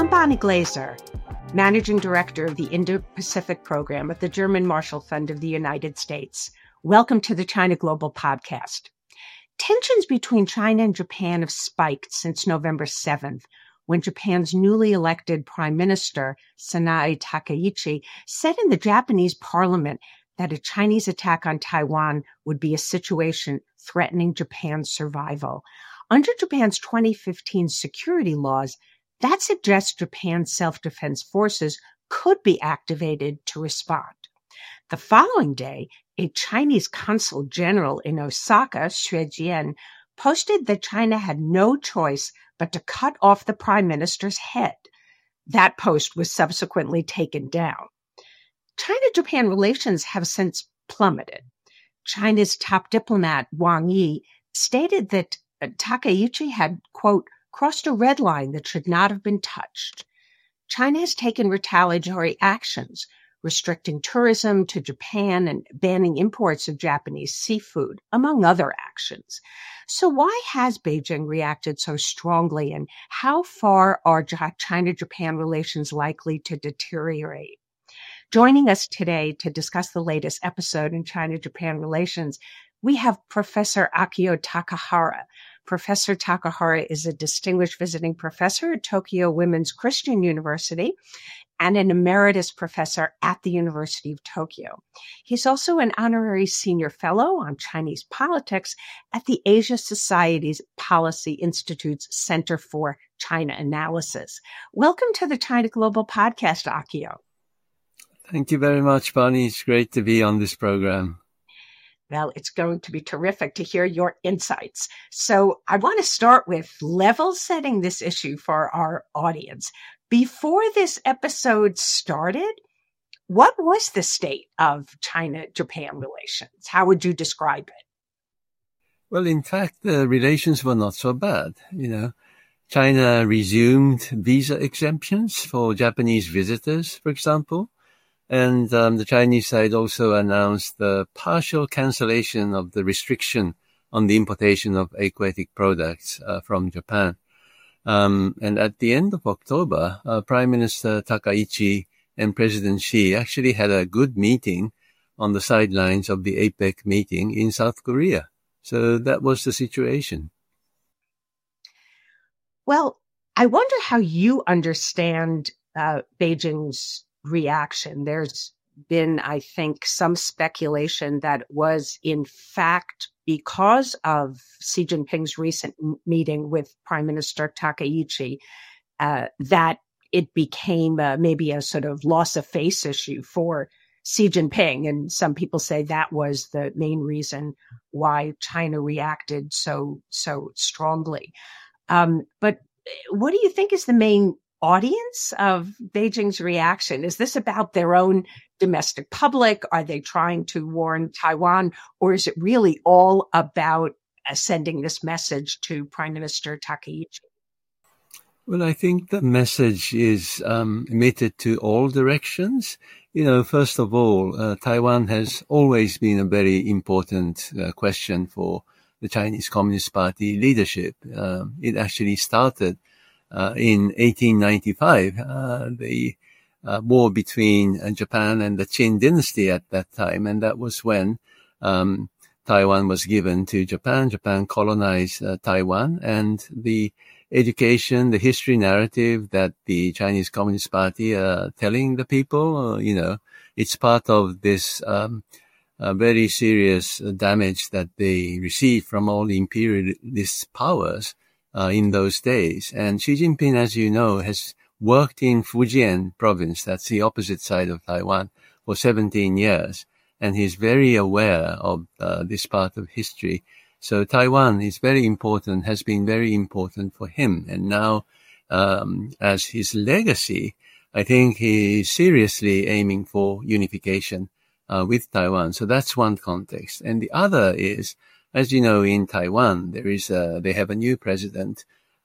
I'm Bonnie Glaser, Managing Director of the Indo-Pacific Program of the German Marshall Fund of the United States. Welcome to the China Global Podcast. Tensions between China and Japan have spiked since November 7th, when Japan's newly elected Prime Minister, Sanae Takaichi, said in the Japanese parliament that a Chinese attack on Taiwan would be a situation threatening Japan's survival. Under Japan's 2015 security laws, that suggests Japan's self-defense forces could be activated to respond. The following day, a Chinese consul general in Osaka, Xue Jian, posted that China had no choice but to cut off the prime minister's head. That post was subsequently taken down. China-Japan relations have since plummeted. China's top diplomat, Wang Yi, stated that Takaichi had, quote, crossed a red line that should not have been touched. China has taken retaliatory actions, restricting tourism to Japan and banning imports of Japanese seafood, among other actions. So why has Beijing reacted so strongly, and how far are China-Japan relations likely to deteriorate? Joining us today to discuss the latest episode in China-Japan relations, we have Professor Akio Takahara. Professor Takahara is a distinguished visiting professor at Tokyo Women's Christian University and an emeritus professor at the University of Tokyo. He's also an honorary senior fellow on Chinese politics at the Asia Society's Policy Institute's Center for China Analysis. Welcome to the China Global Podcast, Akio. Thank you very much, Bonnie. It's great to be on this program. Well, it's going to be terrific to hear your insights. So I want to start with level setting this issue for our audience. Before this episode started, what was the state of China-Japan relations? How would you describe it? Well, in fact, the relations were not so bad. China resumed visa exemptions for Japanese visitors, for example. And the Chinese side also announced the partial cancellation of the restriction on the importation of aquatic products from Japan. And at the end of October, Prime Minister Takaichi and President Xi actually had a good meeting on the sidelines of the APEC meeting in South Korea. So that was the situation. Well, I wonder how you understand Beijing's reaction. There's been, I think, some speculation that was in fact because of Xi Jinping's recent meeting with Prime Minister Takaichi, that it became maybe a sort of loss of face issue for Xi Jinping. And some people say that was the main reason why China reacted so strongly. But what do you think is the main audience of Beijing's reaction? Is this about their own domestic public? Are they trying to warn Taiwan? Or is it really all about sending this message to Prime Minister Takaichi? Well, I think the message is emitted to all directions. First of all, Taiwan has always been a very important question for the Chinese Communist Party leadership. It actually started in 1895, the war between Japan and the Qing dynasty at that time. And that was when Taiwan was given to Japan. Japan colonized Taiwan, and the education, the history narrative that the Chinese Communist Party are telling the people, it's part of this very serious damage that they received from all the imperialist powers in those days. And Xi Jinping, as you know, has worked in Fujian province, that's the opposite side of Taiwan, for 17 years. And he's very aware of this part of history. So Taiwan is very important, has been very important for him. And now, as his legacy, I think he is seriously aiming for unification with Taiwan. So that's one context. And the other is, as you know, in Taiwan, they have a new president,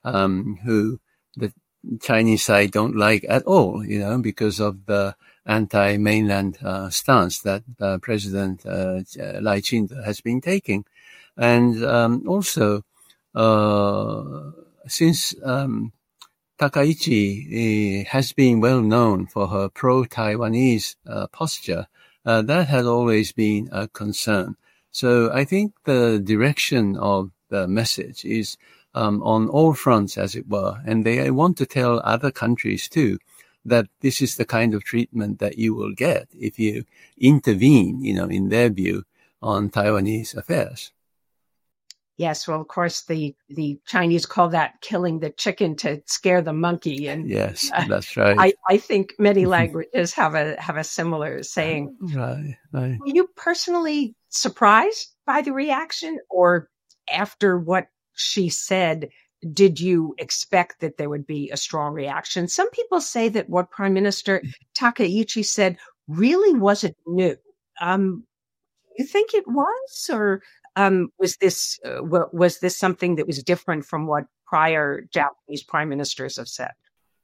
who the Chinese side don't like at all, because of the anti-mainland, stance that, President, Lai Ching-te has been taking. And, also, since, Takaichi has been well known for her pro-Taiwanese posture. That has always been a concern. So I think the direction of the message is on all fronts, as it were, and they want to tell other countries too that this is the kind of treatment that you will get if you intervene, in their view, on Taiwanese affairs. Yes, well, of course, the Chinese call that killing the chicken to scare the monkey, and yes, that's right. I think many languages have a similar saying. Right. Were you personally surprised by the reaction, or after what she said, did you expect that there would be a strong reaction? Some people say that what Prime Minister Takaichi said really wasn't new. You think it was, or was this something that was different from what prior Japanese prime ministers have said?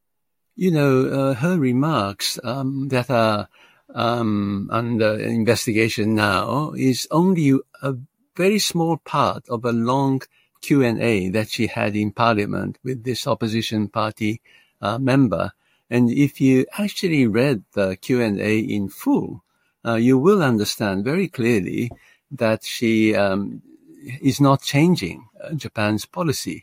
Her remarks that are under investigation now is only a very small part of a long Q&A that she had in Parliament with this opposition party member. And if you actually read the Q&A in full, you will understand very clearly that she is not changing Japan's policy.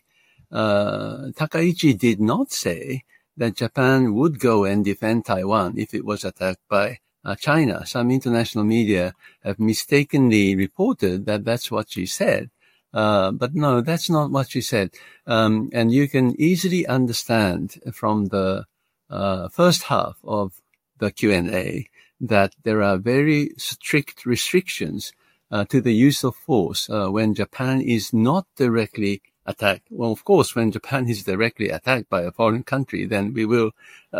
Takaichi did not say that Japan would go and defend Taiwan if it was attacked by China. Some international media have mistakenly reported that that's what she said. But no, that's not what she said. And you can easily understand from the first half of the Q&A that there are very strict restrictions to the use of force when Japan is not directly attacked. Well, of course, when Japan is directly attacked by a foreign country, then we will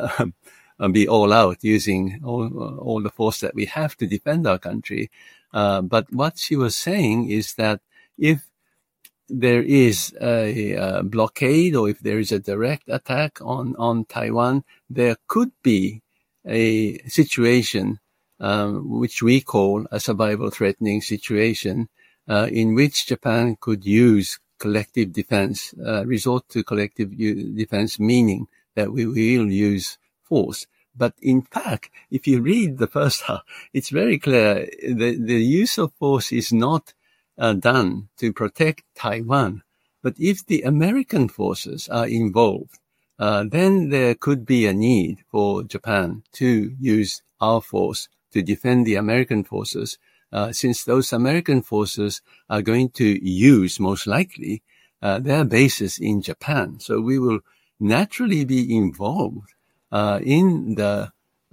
be all out using all the force that we have to defend our country. But what she was saying is that if there is a blockade or if there is a direct attack on Taiwan, there could be a situation which we call a survival threatening situation, in which Japan could use collective defense, resort to collective defense, meaning that we will use force. But in fact, if you read the first half, it's very clear the use of force is not done to protect Taiwan. But if the American forces are involved, then there could be a need for Japan to use our force to defend the American forces, since those American forces are going to use, most likely, their bases in Japan. So we will naturally be involved in the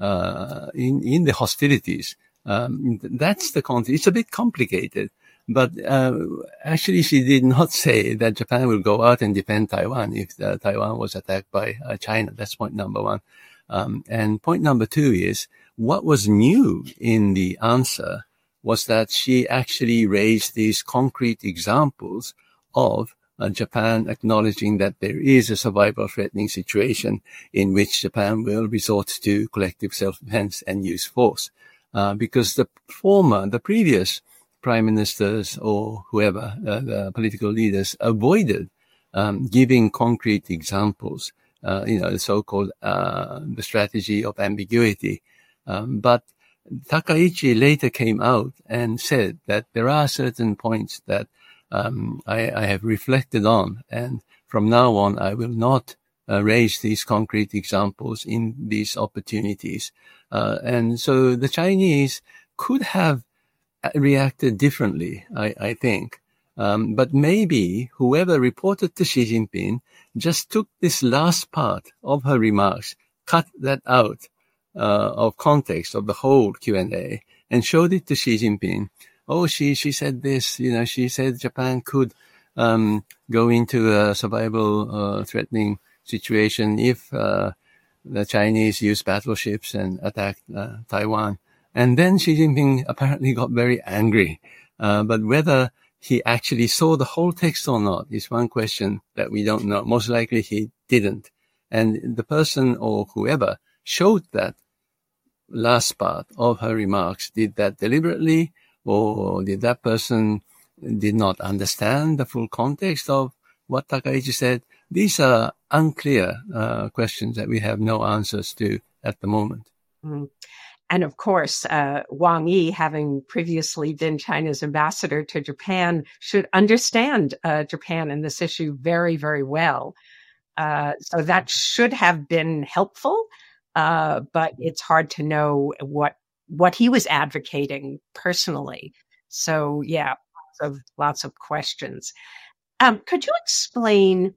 hostilities. That's the context. It's a bit complicated. But actually, she did not say that Japan will go out and defend Taiwan if Taiwan was attacked by China. That's point number one. And point number two is, what was new in the answer was that she actually raised these concrete examples of Japan acknowledging that there is a survival threatening situation in which Japan will resort to collective self-defense and use force. Because the previous prime ministers or whoever, the political leaders, avoided giving concrete examples, the so-called the strategy of ambiguity. But Takaichi later came out and said that there are certain points that I have reflected on, and from now on I will not raise these concrete examples in these opportunities. And so the Chinese could have reacted differently, I think. But maybe whoever reported to Xi Jinping just took this last part of her remarks, cut that out of context of the whole Q&A, and showed it to Xi Jinping. Oh, she said this, she said Japan could go into a survival threatening situation if the Chinese use battleships and attack Taiwan. And then Xi Jinping apparently got very angry. But whether he actually saw the whole text or not is one question that we don't know. Most likely he didn't. And the person or whoever showed that last part of her remarks did that deliberately, or did that person did not understand the full context of what Takaichi said? these are unclear questions that we have no answers to at the moment. Mm. And of course, Wang Yi, having previously been China's ambassador to Japan, should understand Japan and this issue very, very well. So that should have been helpful, but it's hard to know what he was advocating personally. So yeah, lots of questions. Could you explain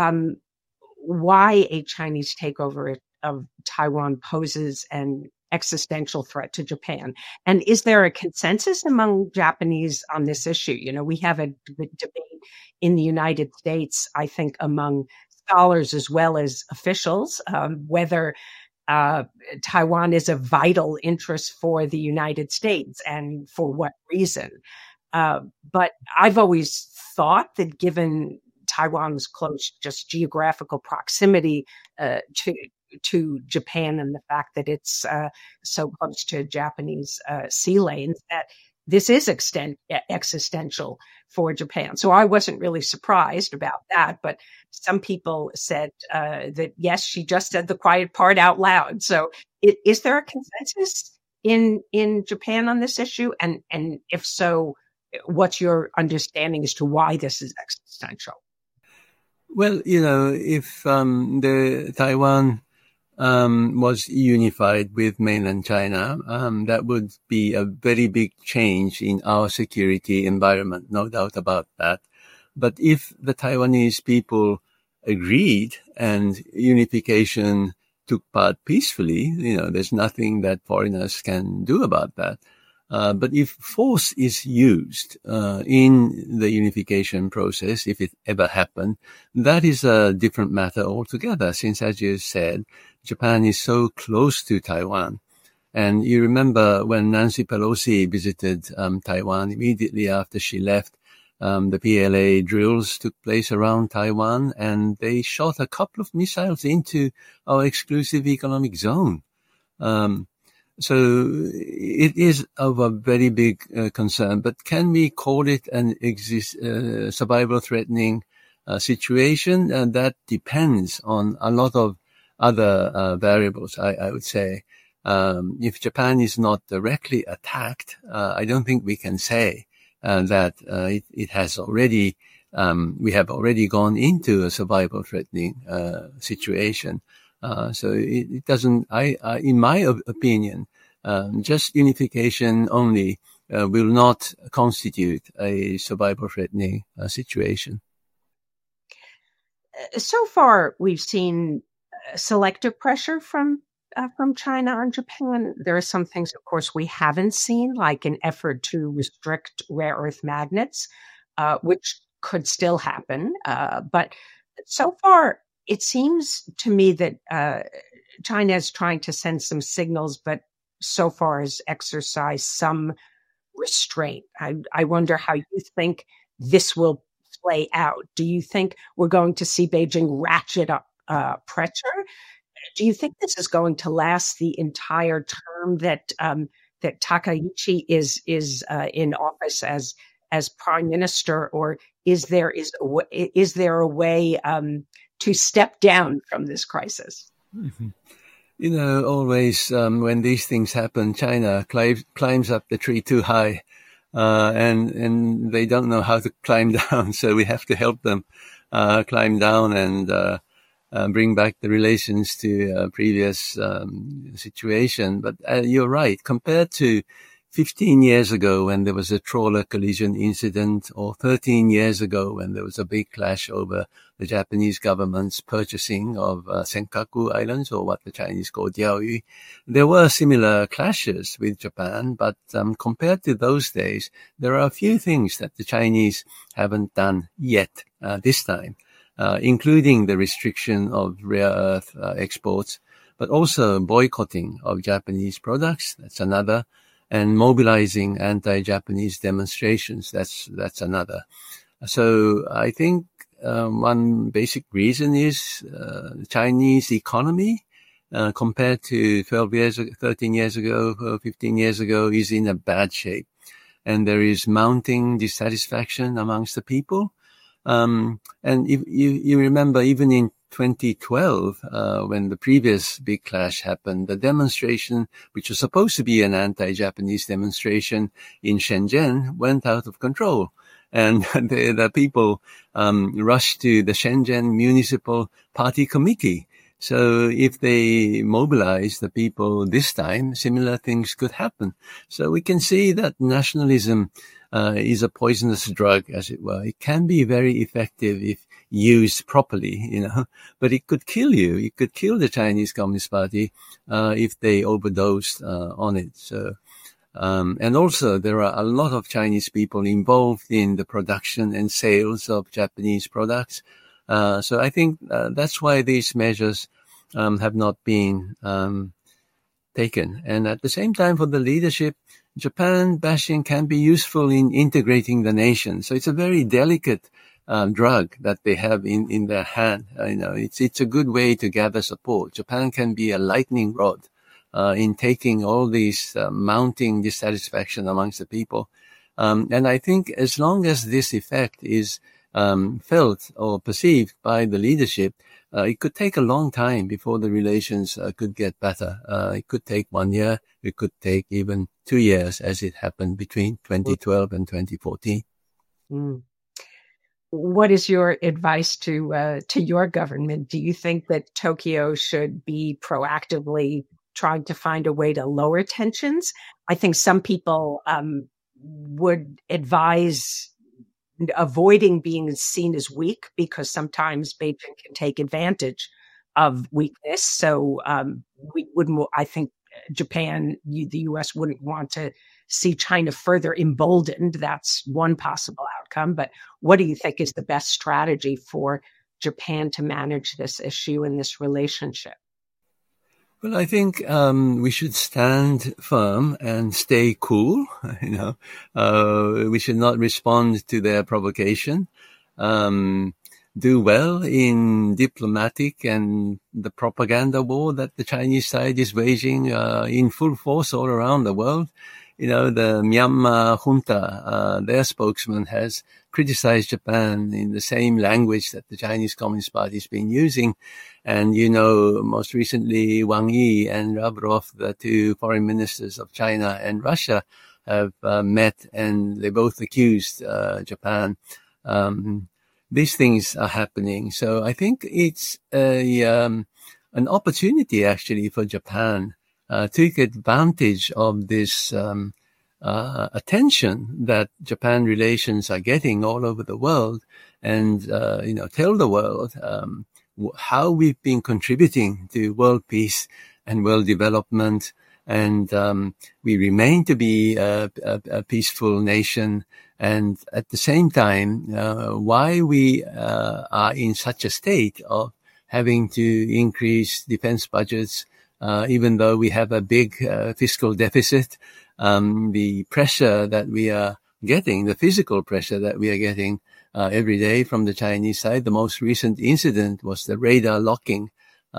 why a Chinese takeover of Taiwan poses an existential threat to Japan? And is there a consensus among Japanese on this issue? You know, we have a debate in the United States, I think, among scholars as well as officials, whether Taiwan is a vital interest for the United States and for what reason. But I've always thought that given Taiwan's close just geographical proximity to Japan and the fact that it's so close to Japanese sea lanes, that this is existential for Japan. So I wasn't really surprised about that, but some people said that, yes, she just said the quiet part out loud. So is there a consensus in Japan on this issue? And if so, what's your understanding as to why this is existential? Well, you know, if the Taiwan was unified with mainland China, that would be a very big change in our security environment, no doubt about that. But if the Taiwanese people agreed and unification took part peacefully, you know, there's nothing that foreigners can do about that. But if force is used in the unification process, if it ever happened, that is a different matter altogether, since, as you said, Japan is so close to Taiwan. And you remember when Nancy Pelosi visited Taiwan, immediately after she left, the PLA drills took place around Taiwan, and they shot a couple of missiles into our exclusive economic zone. So it is of a very big concern, but can we call it an survival threatening situation? That depends on a lot of other variables, I would say. If Japan is not directly attacked, I don't think we can say that it has already, we have already gone into a survival threatening situation. So it doesn't, in my opinion, just unification only will not constitute a survival threatening situation. So far, we've seen selective pressure from China on Japan. There are some things, of course, we haven't seen, like an effort to restrict rare earth magnets, which could still happen. But so far, it seems to me that China is trying to send some signals, but so far has exercised some restraint. I wonder how you think this will play out. Do you think we're going to see Beijing ratchet up pressure? Do you think this is going to last the entire term that Takaichi is in office as prime minister, or is there a way to step down from this crisis? Mm-hmm. You know, always when these things happen, China climbs up the tree too high, and they don't know how to climb down. So we have to help them climb down and bring back the relations to previous situation. But you're right. Compared to 15 years ago when there was a trawler collision incident, or 13 years ago when there was a big clash over the Japanese government's purchasing of Senkaku Islands, or what the Chinese call Diaoyu, there were similar clashes with Japan. But compared to those days, there are a few things that the Chinese haven't done yet this time. Including the restriction of rare earth exports, but also boycotting of Japanese products. That's another. And mobilizing anti-Japanese demonstrations. That's another. So I think one basic reason is the Chinese economy compared to 13 years ago, 15 years ago, is in a bad shape. And there is mounting dissatisfaction amongst the people. And if you remember, even in 2012, when the previous big clash happened, the demonstration, which was supposed to be an anti-Japanese demonstration in Shenzhen, went out of control. And the people rushed to the Shenzhen Municipal Party Committee. So if they mobilize the people this time, similar things could happen. So we can see that nationalism is a poisonous drug, as it were. It can be very effective if used properly, but it could kill you. It could kill the Chinese Communist Party if they overdosed on it. So, and also there are a lot of Chinese people involved in the production and sales of Japanese products. So I think that's why these measures have not been taken. And at the same time, for the leadership, Japan bashing can be useful in integrating the nation. So it's a very delicate drug that they have in their hand. It's a good way to gather support. Japan can be a lightning rod in taking all these mounting dissatisfaction amongst the people. And I think as long as this effect is felt or perceived by the leadership, it could take a long time before the relations could get better. It could take 1 year. It could take even 2 years, as it happened between 2012 and 2014. Mm. What is your advice to your government? Do you think that Tokyo should be proactively trying to find a way to lower tensions? I think some people would advise avoiding being seen as weak, because sometimes Beijing can take advantage of weakness. So we wouldn't. I think Japan, the U.S. wouldn't want to see China further emboldened. That's one possible outcome. But what do you think is the best strategy for Japan to manage this issue and this relationship? Well, I think we should stand firm and stay cool. We should not respond to their provocation. Do well in diplomatic and the propaganda war that the Chinese side is waging in full force all around the world. The Myanmar junta, their spokesman has criticized Japan in the same language that the Chinese Communist Party has been using. And, most recently, Wang Yi and Lavrov, the two foreign ministers of China and Russia, have met, and they both accused Japan. These things are happening. So I think it's an opportunity, actually, for Japan to take advantage of this attention that Japan relations are getting all over the world, and tell the world how we've been contributing to world peace and world development, and we remain to be a peaceful nation. And at the same time, why we are in such a state of having to increase defense budgets, even though we have a big fiscal deficit, the pressure that we are getting, the physical pressure that we are getting every day from the Chinese side. The most recent incident was the radar locking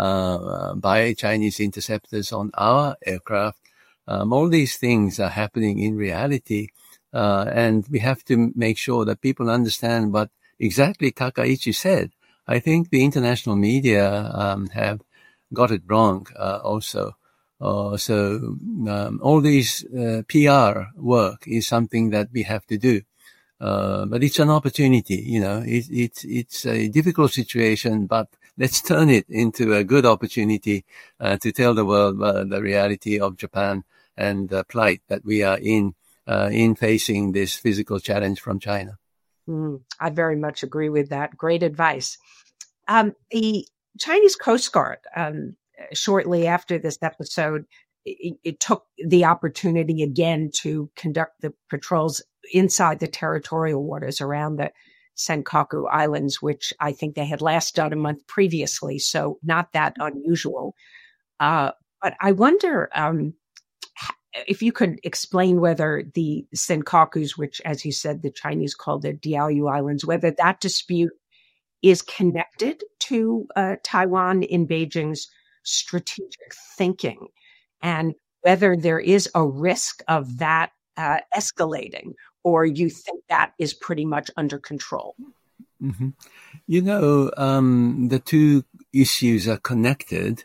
by Chinese interceptors on our aircraft. All these things are happening in reality, and we have to make sure that people understand what exactly Takaichi said. I think the international media have got it wrong also. So all these PR work is something that we have to do. But it's an opportunity, it's a difficult situation, but let's turn it into a good opportunity to tell the world the reality of Japan and the plight that we are in facing this physical challenge from China. I very much agree with that. Great advice. The Chinese Coast Guard, shortly after this episode, it took the opportunity again to conduct the patrols inside the territorial waters around the Senkaku Islands, which I think they had last done a month previously, so not that unusual. But I wonder if you could explain whether the Senkakus, which, as you said, the Chinese called the Diaoyu Islands, whether that dispute is connected to Taiwan in Beijing's strategic thinking, and whether there is a risk of that escalating, or you think that is pretty much under control. Hmm. You know, the two issues are connected.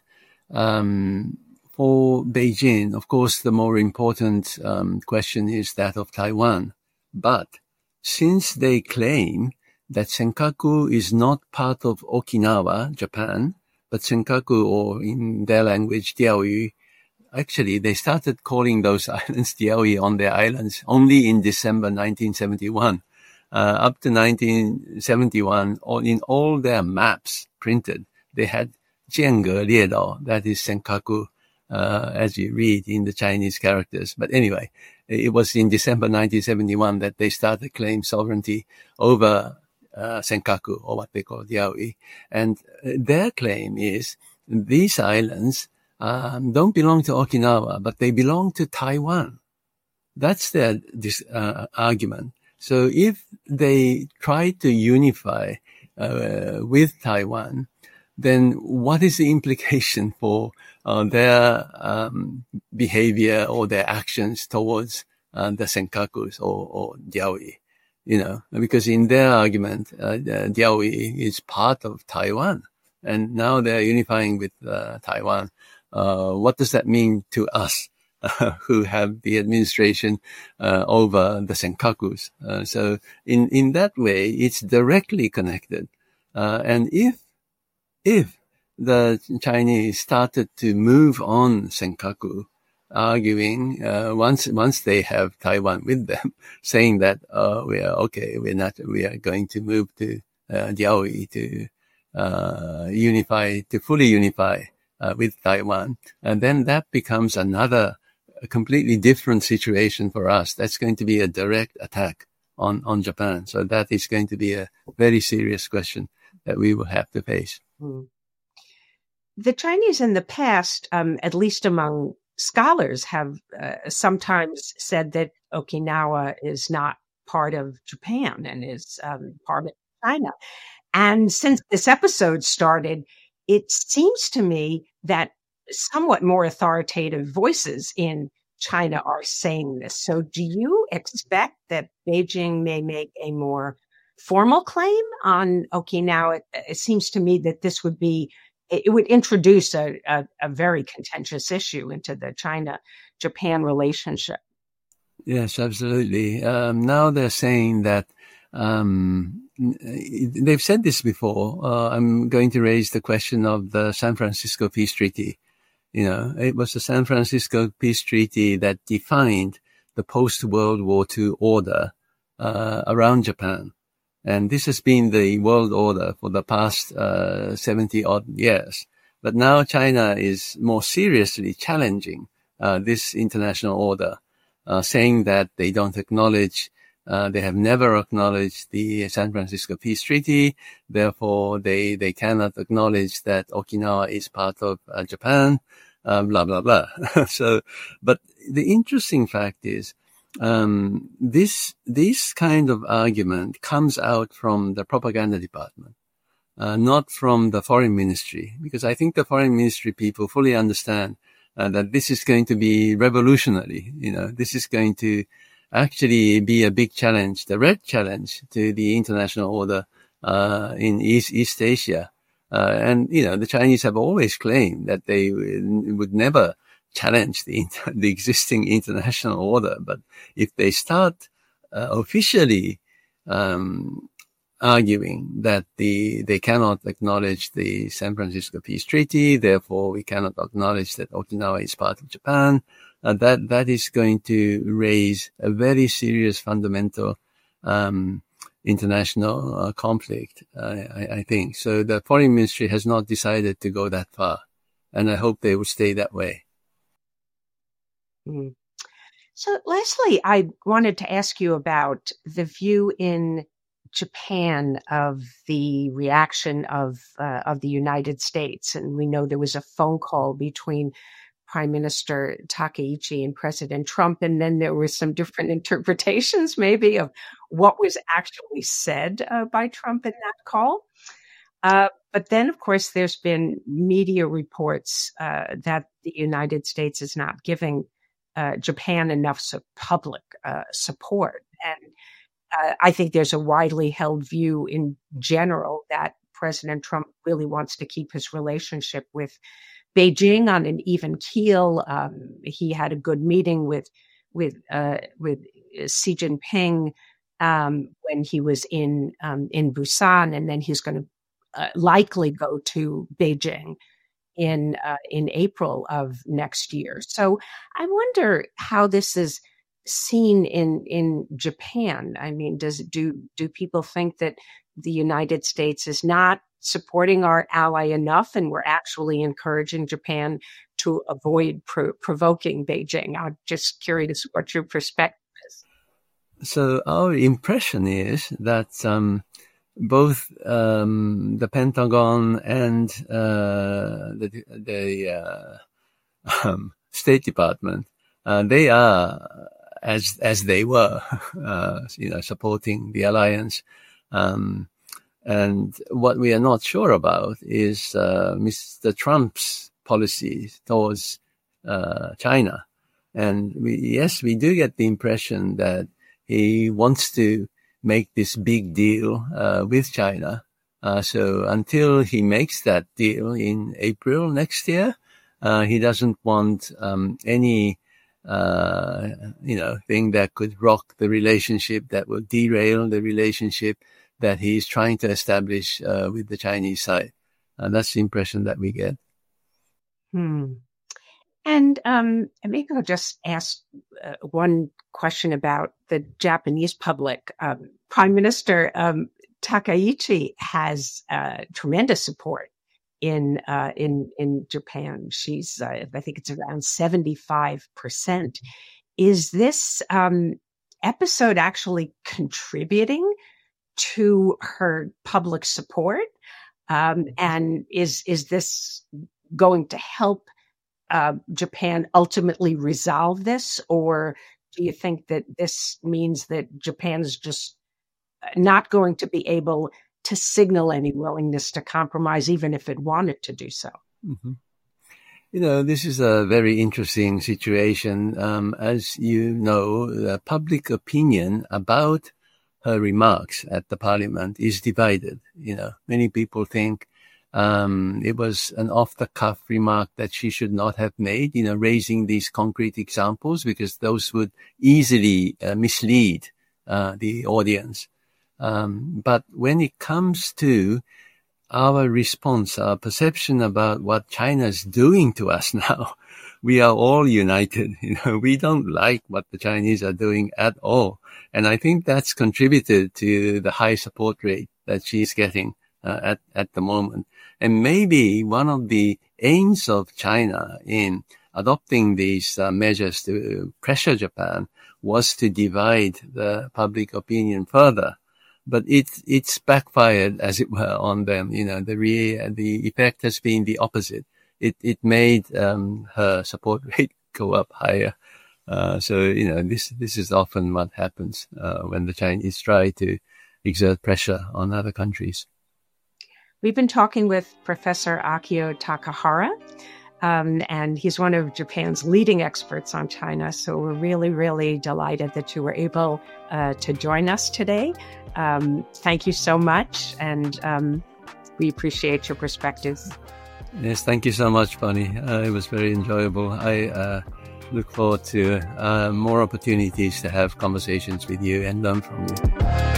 For Beijing, of course, the more important question is that of Taiwan. But since they claim that Senkaku is not part of Okinawa, Japan, but Senkaku, or in their language, Diaoyu, actually, they started calling those islands Diaoyu on their islands only in December 1971. Up to 1971, in all their maps printed, they had Jienge Liedao, that is Senkaku, as you read in the Chinese characters. But anyway, it was in December 1971 that they started claim sovereignty over Senkaku, or what they call Diaoyu. And their claim is these islands don't belong to Okinawa, but they belong to Taiwan. That's their argument. So if they try to unify with Taiwan, then what is the implication for their behavior or their actions towards the Senkakus or Diaoyu? You know, because in their argument, Diaoyu is part of Taiwan, and now they're unifying with Taiwan. What does that mean to us? Who have the administration over the Senkakus. So in that way, it's directly connected. And if the Chinese started to move on Senkaku, arguing once they have Taiwan with them, saying that we are going to move to Diaoyu to fully unify with Taiwan, and then that becomes a completely different situation for us. That's going to be a direct attack on Japan. So that is going to be a very serious question that we will have to face. The Chinese in the past, at least among scholars, have sometimes said that Okinawa is not part of Japan and is part of China. And since this episode started, it seems to me that somewhat more authoritative voices in China are saying this. So do you expect that Beijing may make a more formal claim on Okinawa? It seems to me that it would introduce a very contentious issue into the China-Japan relationship. Yes, absolutely. Now they're saying that they've said this before. I'm going to raise the question of the San Francisco Peace Treaty. You know, it was the San Francisco Peace Treaty that defined the post-World War II order around Japan. And this has been the world order for the past 70 odd years. But now China is more seriously challenging this international order, saying that they don't acknowledge, they have never acknowledged the San Francisco Peace Treaty. Therefore, they cannot acknowledge that Okinawa is part of Japan, blah, blah, blah. So, but the interesting fact is, this kind of argument comes out from the propaganda department, not from the foreign ministry, because I think the foreign ministry people fully understand that this is going to be revolutionary. You know, this is going to actually be a big challenge, direct challenge to the international order in East Asia. And, you know, the Chinese have always claimed that they would never challenge the existing international order. But if they start officially arguing that they cannot acknowledge the San Francisco Peace Treaty, therefore we cannot acknowledge that Okinawa is part of Japan, that is going to raise a very serious fundamental international conflict, I think. So the foreign ministry has not decided to go that far, and I hope they will stay that way. So lastly, I wanted to ask you about the view in Japan of the reaction of the United States. And we know there was a phone call between Prime Minister Takaichi and President Trump, and then there were some different interpretations maybe of what was actually said by Trump in that call. But then, of course, there's been media reports that the United States is not giving Japan enough public support. I think there's a widely held view in general that President Trump really wants to keep his relationship with Beijing on an even keel. He had a good meeting with Xi Jinping when he was in Busan, and then he's going to likely go to Beijing in April of next year. So I wonder how this is seen in Japan. I mean, do people think that the United States is not supporting our ally enough, and we're actually encouraging Japan to avoid provoking Beijing? I'm just curious what your perspective is. So our impression is that both the Pentagon and the State Department, they are as they were, supporting the alliance. And what we are not sure about is Mr. Trump's policy towards China. And we do get the impression that he wants to make this big deal with China. So until he makes that deal in April next year, he doesn't want any thing that could rock the relationship, that will derail the relationship that he's trying to establish with the Chinese side. And that's the impression that we get. And maybe I'll just ask one question about the Japanese public. Prime Minister Takaichi has tremendous support in Japan. She's, I think it's around 75%. Is this episode actually contributing to her public support? And is this going to help Japan ultimately resolve this? Or do you think that this means that Japan's just not going to be able to signal any willingness to compromise, even if it wanted to do so? Mm-hmm. This is a very interesting situation. As you know, the public opinion about her remarks at the parliament is divided. Many people think it was an off-the-cuff remark that she should not have made, raising these concrete examples, because those would easily mislead the audience. But when it comes to our response, our perception about what China's doing to us now, we are all united. We don't like what the Chinese are doing at all. And I think that's contributed to the high support rate that she's getting at the moment. And maybe one of the aims of China in adopting these measures to pressure Japan was to divide the public opinion further. But it's backfired, as it were, on them. The effect has been the opposite. It made her support rate go up higher. So this is often what happens when the Chinese try to exert pressure on other countries. We've been talking with Professor Akio Takahara, and he's one of Japan's leading experts on China. So we're really, really delighted that you were able to join us today. Thank you so much, and we appreciate your perspectives. Yes, thank you so much, Bonnie. It was very enjoyable. I look forward to more opportunities to have conversations with you and learn from you.